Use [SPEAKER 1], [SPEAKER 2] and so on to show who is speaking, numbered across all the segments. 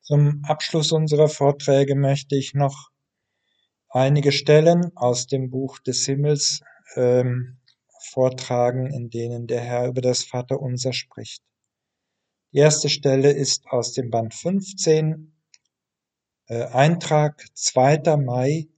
[SPEAKER 1] Zum Abschluss unserer Vorträge möchte ich noch einige Stellen aus dem Buch des Himmels vortragen, in denen der Herr über das Vaterunser spricht. Die erste Stelle ist aus dem Band 15, Eintrag 2. Mai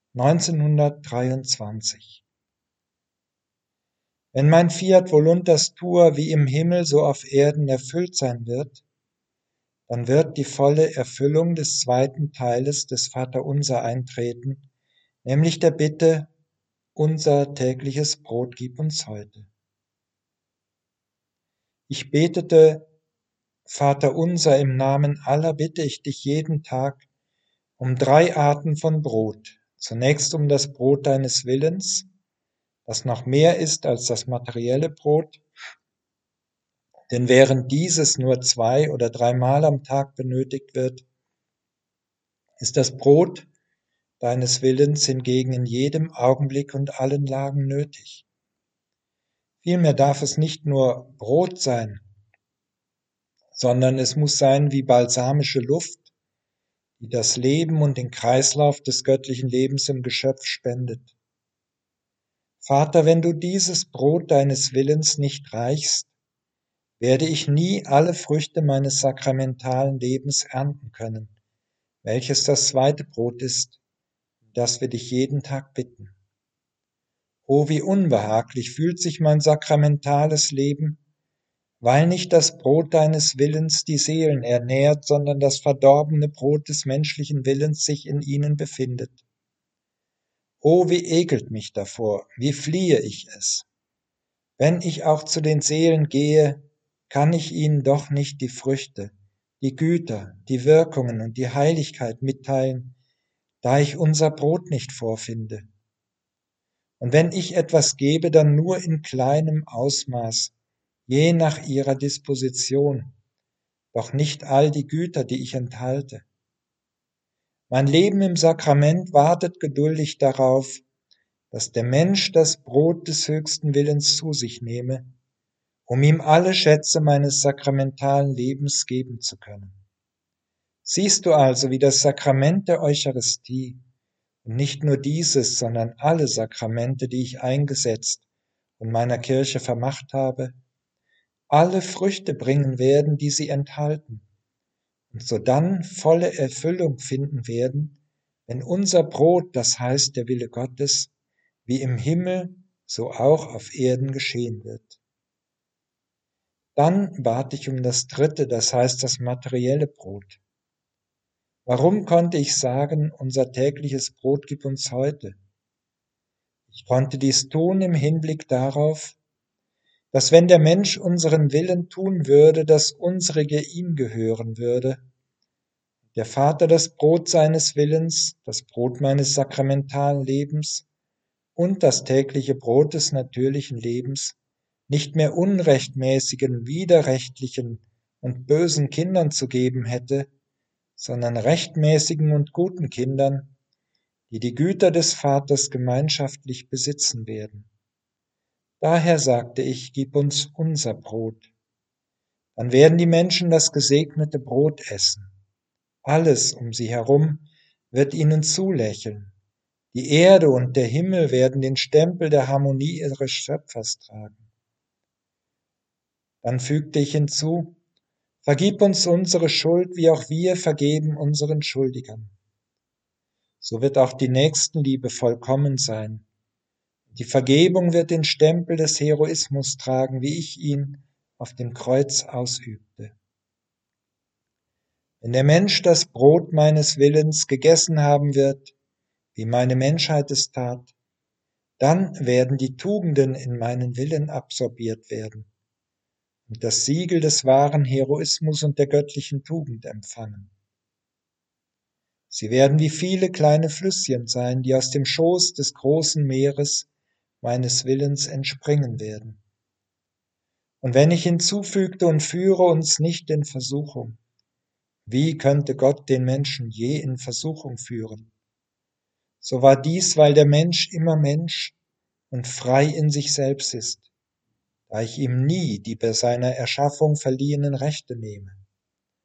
[SPEAKER 1] 1923. Wenn mein Fiat voluntas tua wie im Himmel so auf Erden erfüllt sein wird, dann wird die volle Erfüllung des zweiten Teiles des Vaterunser eintreten, nämlich der Bitte, unser tägliches Brot gib uns heute. Ich betete, Vater unser, im Namen aller bitte ich dich jeden Tag um 3 Arten von Brot. Zunächst um das Brot deines Willens, das noch mehr ist als das materielle Brot, denn während dieses nur 2 oder 3 Mal am Tag benötigt wird, ist das Brot deines Willens hingegen in jedem Augenblick und allen Lagen nötig. Vielmehr darf es nicht nur Brot sein, sondern es muss sein wie balsamische Luft, die das Leben und den Kreislauf des göttlichen Lebens im Geschöpf spendet. Vater, wenn du dieses Brot deines Willens nicht reichst, werde ich nie alle Früchte meines sakramentalen Lebens ernten können, welches das zweite Brot ist, das wir dich jeden Tag bitten. Oh, wie unbehaglich fühlt sich mein sakramentales Leben, weil nicht das Brot deines Willens die Seelen ernährt, sondern das verdorbene Brot des menschlichen Willens sich in ihnen befindet. Oh, wie ekelt mich davor, wie fliehe ich es. Wenn ich auch zu den Seelen gehe, kann ich ihnen doch nicht die Früchte, die Güter, die Wirkungen und die Heiligkeit mitteilen, da ich unser Brot nicht vorfinde. Und wenn ich etwas gebe, dann nur in kleinem Ausmaß, je nach ihrer Disposition, doch nicht all die Güter, die ich enthalte. Mein Leben im Sakrament wartet geduldig darauf, dass der Mensch das Brot des höchsten Willens zu sich nehme, um ihm alle Schätze meines sakramentalen Lebens geben zu können. Siehst du also, wie das Sakrament der Eucharistie, und nicht nur dieses, sondern alle Sakramente, die ich eingesetzt und meiner Kirche vermacht habe, alle Früchte bringen werden, die sie enthalten, und sodann volle Erfüllung finden werden, wenn unser Brot, das heißt der Wille Gottes, wie im Himmel, so auch auf Erden geschehen wird. Dann bat ich um das dritte, das heißt das materielle Brot. Warum konnte ich sagen, unser tägliches Brot gib uns heute? Ich konnte dies tun im Hinblick darauf, dass wenn der Mensch unseren Willen tun würde, das unsrige ihm gehören würde, der Vater das Brot seines Willens, das Brot meines sakramentalen Lebens und das tägliche Brot des natürlichen Lebens nicht mehr unrechtmäßigen, widerrechtlichen und bösen Kindern zu geben hätte, sondern rechtmäßigen und guten Kindern, die die Güter des Vaters gemeinschaftlich besitzen werden. Daher sagte ich, gib uns unser Brot. Dann werden die Menschen das gesegnete Brot essen. Alles um sie herum wird ihnen zulächeln. Die Erde und der Himmel werden den Stempel der Harmonie ihres Schöpfers tragen. Dann fügte ich hinzu, vergib uns unsere Schuld, wie auch wir vergeben unseren Schuldigern. So wird auch die Nächstenliebe vollkommen sein. Die Vergebung wird den Stempel des Heroismus tragen, wie ich ihn auf dem Kreuz ausübte. Wenn der Mensch das Brot meines Willens gegessen haben wird, wie meine Menschheit es tat, dann werden die Tugenden in meinen Willen absorbiert werden und das Siegel des wahren Heroismus und der göttlichen Tugend empfangen. Sie werden wie viele kleine Flüsschen sein, die aus dem Schoß des großen Meeres meines Willens entspringen werden. Und wenn ich hinzufügte und führe uns nicht in Versuchung, wie könnte Gott den Menschen je in Versuchung führen? So war dies, weil der Mensch immer Mensch und frei in sich selbst ist, da ich ihm nie die bei seiner Erschaffung verliehenen Rechte nehme.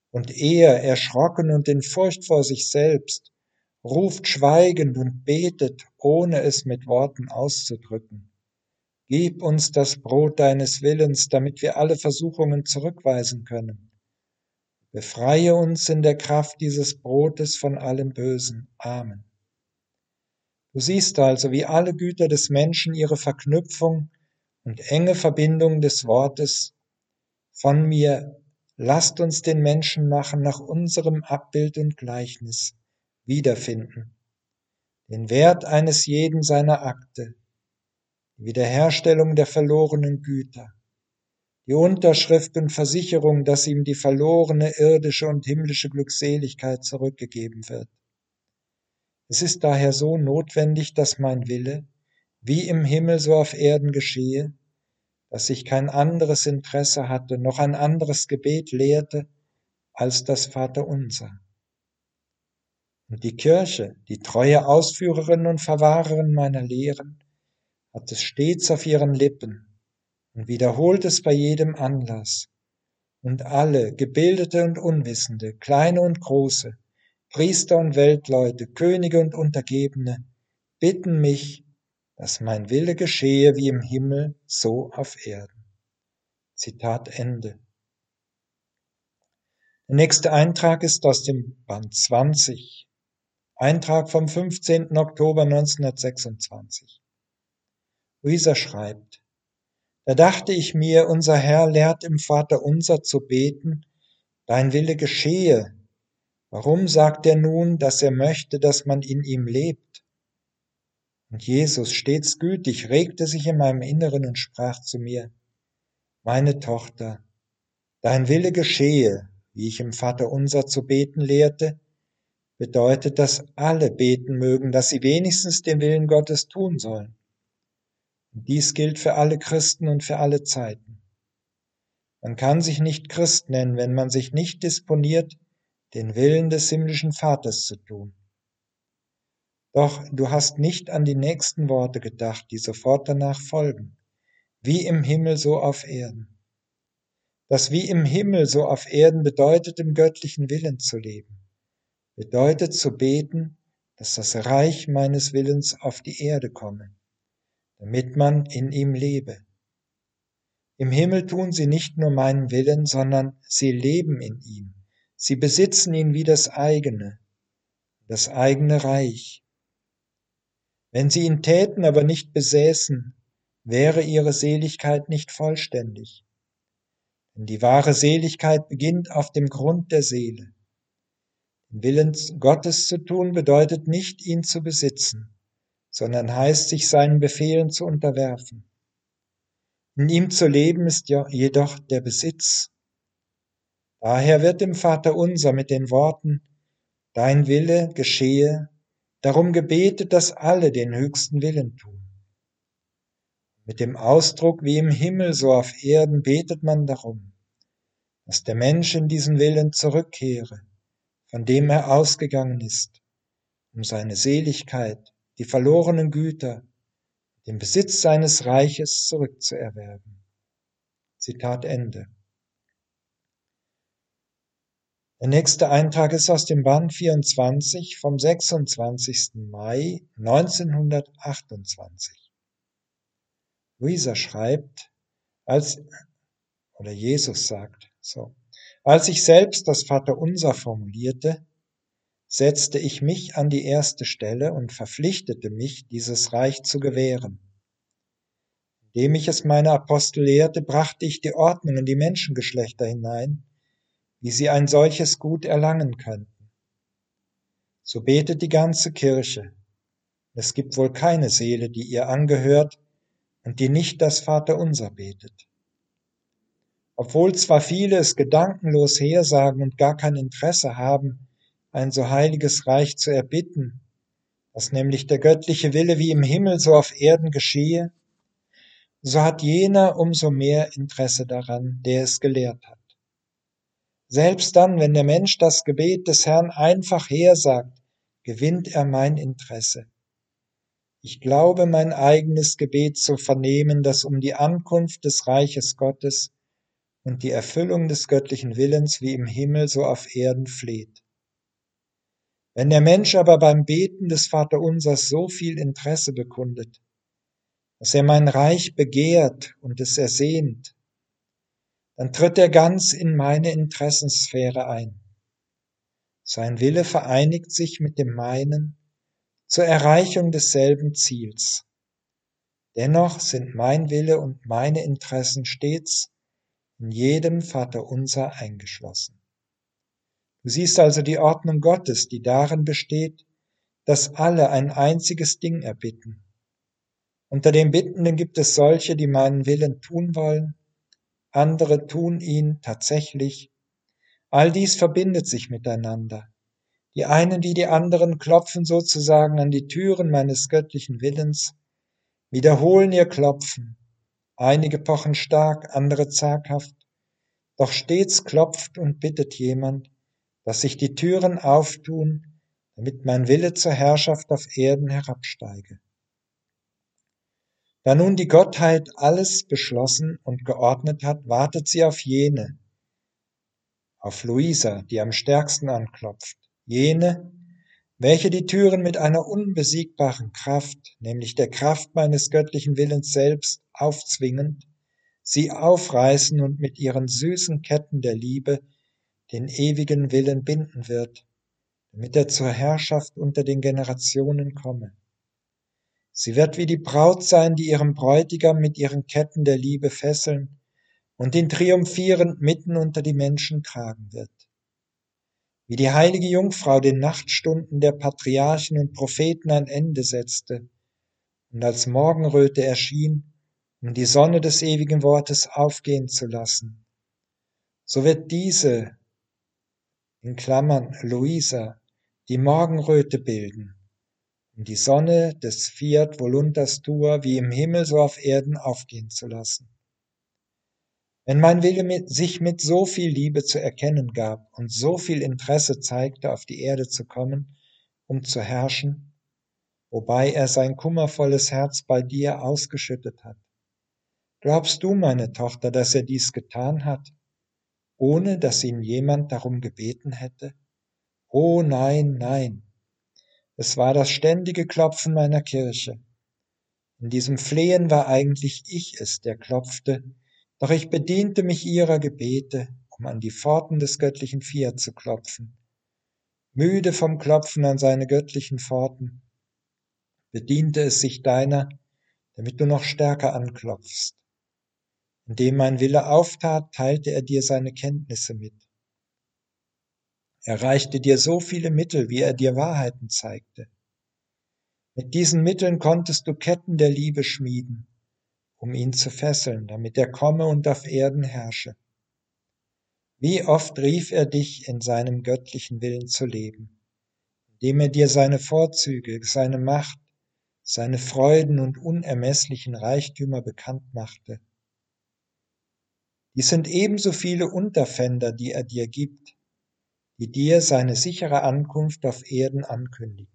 [SPEAKER 1] Und er, erschrocken und in Furcht vor sich selbst, ruft schweigend und betet, ohne es mit Worten auszudrücken. Gib uns das Brot deines Willens, damit wir alle Versuchungen zurückweisen können. Befreie uns in der Kraft dieses Brotes von allem Bösen. Amen. Du siehst also, wie alle Güter des Menschen ihre Verknüpfung und enge Verbindung des Wortes von mir, lasst uns den Menschen machen nach unserem Abbild und Gleichnis, wiederfinden. Den Wert eines jeden seiner Akte, die Wiederherstellung der verlorenen Güter, die Unterschrift und Versicherung, dass ihm die verlorene irdische und himmlische Glückseligkeit zurückgegeben wird. Es ist daher so notwendig, dass mein Wille, wie im Himmel so auf Erden geschehe, dass ich kein anderes Interesse hatte, noch ein anderes Gebet lehrte, als das Vaterunser. Und die Kirche, die treue Ausführerin und Verwahrerin meiner Lehren, hat es stets auf ihren Lippen und wiederholt es bei jedem Anlass. Und alle, Gebildete und Unwissende, Kleine und Große, Priester und Weltleute, Könige und Untergebene, bitten mich, dass mein Wille geschehe wie im Himmel, so auf Erden. Zitat Ende. Der nächste Eintrag ist aus dem Band 20, Eintrag vom 15. Oktober 1926. Luisa schreibt: Da dachte ich mir, unser Herr lehrt im Vaterunser zu beten, dein Wille geschehe. Warum sagt er nun, dass er möchte, dass man in ihm lebt? Und Jesus, stets gütig, regte sich in meinem Inneren und sprach zu mir: Meine Tochter, dein Wille geschehe, wie ich im Vaterunser zu beten lehrte, bedeutet, dass alle beten mögen, dass sie wenigstens den Willen Gottes tun sollen. Und dies gilt für alle Christen und für alle Zeiten. Man kann sich nicht Christ nennen, wenn man sich nicht disponiert, den Willen des himmlischen Vaters zu tun. Doch du hast nicht an die nächsten Worte gedacht, die sofort danach folgen. Wie im Himmel, so auf Erden. Das wie im Himmel, so auf Erden bedeutet, im göttlichen Willen zu leben. Bedeutet zu beten, dass das Reich meines Willens auf die Erde komme, damit man in ihm lebe. Im Himmel tun sie nicht nur meinen Willen, sondern sie leben in ihm. Sie besitzen ihn wie das eigene Reich. Wenn sie ihn täten, aber nicht besäßen, wäre ihre Seligkeit nicht vollständig. Denn die wahre Seligkeit beginnt auf dem Grund der Seele. Den Willen Gottes zu tun bedeutet nicht, ihn zu besitzen, sondern heißt, sich seinen Befehlen zu unterwerfen. In ihm zu leben ist jedoch der Besitz. Daher wird im Vaterunser mit den Worten, dein Wille geschehe, darum gebetet, dass alle den höchsten Willen tun. Mit dem Ausdruck wie im Himmel so auf Erden betet man darum, dass der Mensch in diesen Willen zurückkehre, von dem er ausgegangen ist, um seine Seligkeit, die verlorenen Güter, den Besitz seines Reiches zurückzuerwerben. Zitat Ende. Der nächste Eintrag ist aus dem Band 24 vom 26. Mai 1928. Luisa schreibt, Jesus sagt, als ich selbst das Vaterunser formulierte, setzte ich mich an die erste Stelle und verpflichtete mich, dieses Reich zu gewähren. Indem ich es meine Apostel lehrte, brachte ich die Ordnung in die Menschengeschlechter hinein, wie sie ein solches Gut erlangen könnten. So betet die ganze Kirche. Es gibt wohl keine Seele, die ihr angehört und die nicht das Vaterunser betet. Obwohl zwar viele es gedankenlos hersagen und gar kein Interesse haben, ein so heiliges Reich zu erbitten, dass nämlich der göttliche Wille wie im Himmel so auf Erden geschehe, so hat jener umso mehr Interesse daran, der es gelehrt hat. Selbst dann, wenn der Mensch das Gebet des Herrn einfach hersagt, gewinnt er mein Interesse. Ich glaube, mein eigenes Gebet zu vernehmen, das um die Ankunft des Reiches Gottes und die Erfüllung des göttlichen Willens wie im Himmel so auf Erden fleht. Wenn der Mensch aber beim Beten des Vaterunsers so viel Interesse bekundet, dass er mein Reich begehrt und es ersehnt, dann tritt er ganz in meine Interessenssphäre ein. Sein Wille vereinigt sich mit dem meinen zur Erreichung desselben Ziels. Dennoch sind mein Wille und meine Interessen stets in jedem Vaterunser eingeschlossen. Du siehst also die Ordnung Gottes, die darin besteht, dass alle ein einziges Ding erbitten. Unter den Bittenden gibt es solche, die meinen Willen tun wollen, andere tun ihn tatsächlich. All dies verbindet sich miteinander. Die einen wie die anderen klopfen sozusagen an die Türen meines göttlichen Willens, wiederholen ihr Klopfen. Einige pochen stark, andere zaghaft. Doch stets klopft und bittet jemand, dass sich die Türen auftun, damit mein Wille zur Herrschaft auf Erden herabsteige. Da nun die Gottheit alles beschlossen und geordnet hat, wartet sie auf jene, auf Luisa, die am stärksten anklopft, jene, welche die Türen mit einer unbesiegbaren Kraft, nämlich der Kraft meines göttlichen Willens selbst, aufzwingend, sie aufreißen und mit ihren süßen Ketten der Liebe den ewigen Willen binden wird, damit er zur Herrschaft unter den Generationen komme. Sie wird wie die Braut sein, die ihren Bräutigam mit ihren Ketten der Liebe fesseln und ihn triumphierend mitten unter die Menschen tragen wird. Wie die heilige Jungfrau den Nachtstunden der Patriarchen und Propheten ein Ende setzte und als Morgenröte erschien, um die Sonne des ewigen Wortes aufgehen zu lassen, so wird diese, in Klammern Luisa, die Morgenröte bilden, um die Sonne des Fiat Voluntas Tua wie im Himmel so auf Erden aufgehen zu lassen. Wenn mein Wille sich mit so viel Liebe zu erkennen gab und so viel Interesse zeigte, auf die Erde zu kommen, um zu herrschen, wobei er sein kummervolles Herz bei dir ausgeschüttet hat. Glaubst du, meine Tochter, dass er dies getan hat, ohne dass ihn jemand darum gebeten hätte? Oh nein, nein. Es war das ständige Klopfen meiner Kirche. In diesem Flehen war eigentlich ich es, der klopfte, doch ich bediente mich ihrer Gebete, um an die Pforten des göttlichen Fiat zu klopfen. Müde vom Klopfen an seine göttlichen Pforten, bediente es sich deiner, damit du noch stärker anklopfst. Indem mein Wille auftat, teilte er dir seine Kenntnisse mit. Er reichte dir so viele Mittel, wie er dir Wahrheiten zeigte. Mit diesen Mitteln konntest du Ketten der Liebe schmieden, um ihn zu fesseln, damit er komme und auf Erden herrsche. Wie oft rief er dich, in seinem göttlichen Willen zu leben, indem er dir seine Vorzüge, seine Macht, seine Freuden und unermesslichen Reichtümer bekannt machte. Dies sind ebenso viele Unterpfänder, die er dir gibt, die dir seine sichere Ankunft auf Erden ankündigen.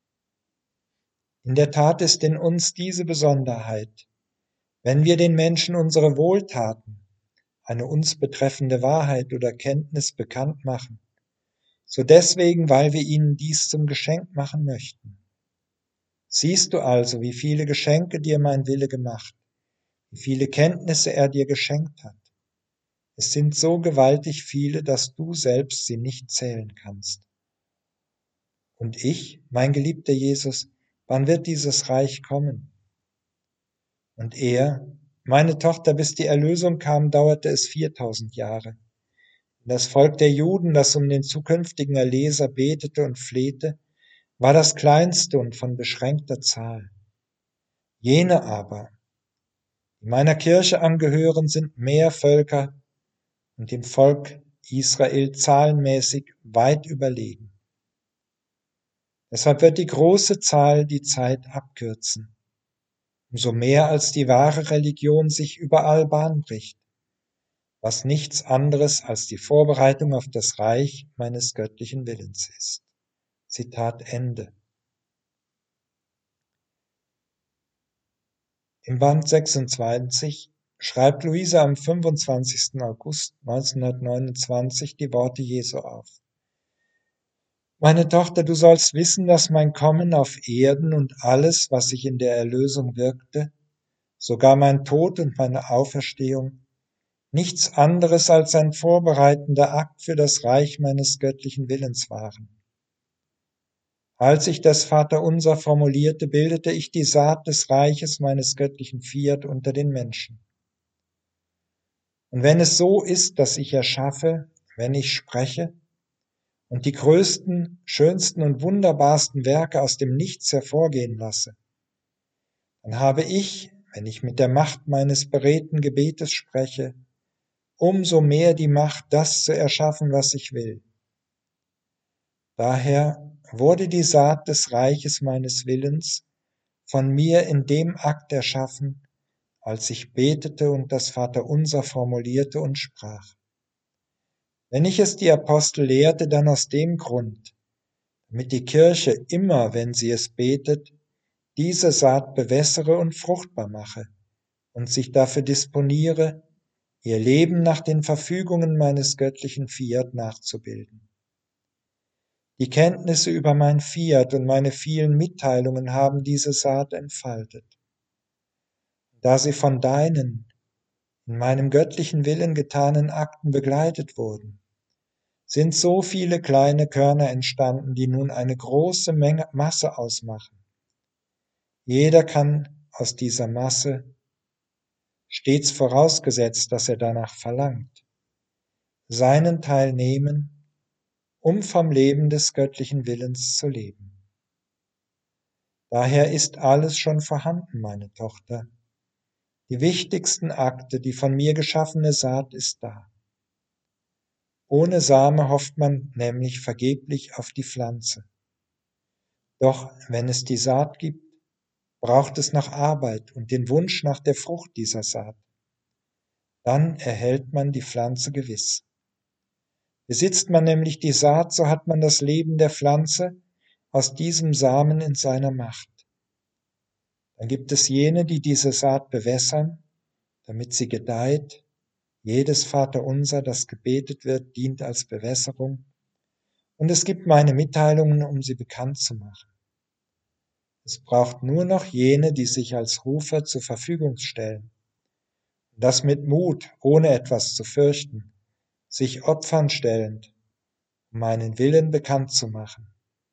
[SPEAKER 1] In der Tat ist in uns diese Besonderheit, wenn wir den Menschen unsere Wohltaten, eine uns betreffende Wahrheit oder Kenntnis bekannt machen, so deswegen, weil wir ihnen dies zum Geschenk machen möchten. Siehst du also, wie viele Geschenke dir mein Wille gemacht, wie viele Kenntnisse er dir geschenkt hat. Es sind so gewaltig viele, dass du selbst sie nicht zählen kannst. Und ich, mein geliebter Jesus, wann wird dieses Reich kommen? Und er, meine Tochter, bis die Erlösung kam, dauerte es 4000 Jahre. Das Volk der Juden, das um den zukünftigen Erlöser betete und flehte, war das kleinste und von beschränkter Zahl. Jene aber, die meiner Kirche angehören, sind mehr Völker und dem Volk Israel zahlenmäßig weit überlegen. Deshalb wird die große Zahl die Zeit abkürzen, umso mehr als die wahre Religion sich überall Bahn bricht, was nichts anderes als die Vorbereitung auf das Reich meines göttlichen Willens ist. Zitat Ende. Im Band 26 schreibt Luise am 25. August 1929 die Worte Jesu auf. Meine Tochter, du sollst wissen, dass mein Kommen auf Erden und alles, was sich in der Erlösung wirkte, sogar mein Tod und meine Auferstehung, nichts anderes als ein vorbereitender Akt für das Reich meines göttlichen Willens waren. Als ich das Vaterunser formulierte, bildete ich die Saat des Reiches meines göttlichen Fiat unter den Menschen. Und wenn es so ist, dass ich erschaffe, wenn ich spreche und die größten, schönsten und wunderbarsten Werke aus dem Nichts hervorgehen lasse, dann habe ich, wenn ich mit der Macht meines beredten Gebetes spreche, umso mehr die Macht, das zu erschaffen, was ich will. Daher wurde die Saat des Reiches meines Willens von mir in dem Akt erschaffen, als ich betete und das Vaterunser formulierte und sprach. Wenn ich es die Apostel lehrte, dann aus dem Grund, damit die Kirche immer, wenn sie es betet, diese Saat bewässere und fruchtbar mache und sich dafür disponiere, ihr Leben nach den Verfügungen meines göttlichen Fiat nachzubilden. Die Kenntnisse über mein Fiat und meine vielen Mitteilungen haben diese Saat entfaltet. Da sie von deinen, in meinem göttlichen Willen getanen Akten begleitet wurden, sind so viele kleine Körner entstanden, die nun eine große Masse ausmachen. Jeder kann aus dieser Masse, stets vorausgesetzt, dass er danach verlangt, seinen Teil nehmen, um vom Leben des göttlichen Willens zu leben. Daher ist alles schon vorhanden, meine Tochter. Die wichtigsten Akte, die von mir geschaffene Saat ist da. Ohne Same hofft man nämlich vergeblich auf die Pflanze. Doch wenn es die Saat gibt, braucht es noch Arbeit und den Wunsch nach der Frucht dieser Saat. Dann erhält man die Pflanze gewiss. Besitzt man nämlich die Saat, so hat man das Leben der Pflanze aus diesem Samen in seiner Macht. Dann gibt es jene, die diese Saat bewässern, damit sie gedeiht. Jedes Vaterunser, das gebetet wird, dient als Bewässerung. Und es gibt meine Mitteilungen, um sie bekannt zu machen. Es braucht nur noch jene, die sich als Rufer zur Verfügung stellen. Und das mit Mut, ohne etwas zu fürchten, sich opfern stellend, um meinen Willen bekannt zu machen.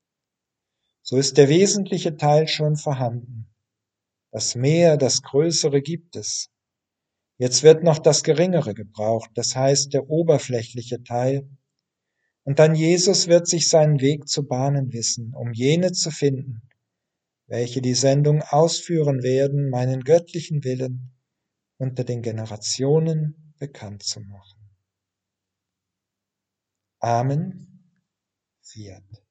[SPEAKER 1] So ist der wesentliche Teil schon vorhanden. Das Mehr, das Größere gibt es. Jetzt wird noch das Geringere gebraucht, das heißt der oberflächliche Teil. Und dann Jesus wird sich seinen Weg zu bahnen wissen, um jene zu finden, welche die Sendung ausführen werden, meinen göttlichen Willen unter den Generationen bekannt zu machen. Amen. Fiat.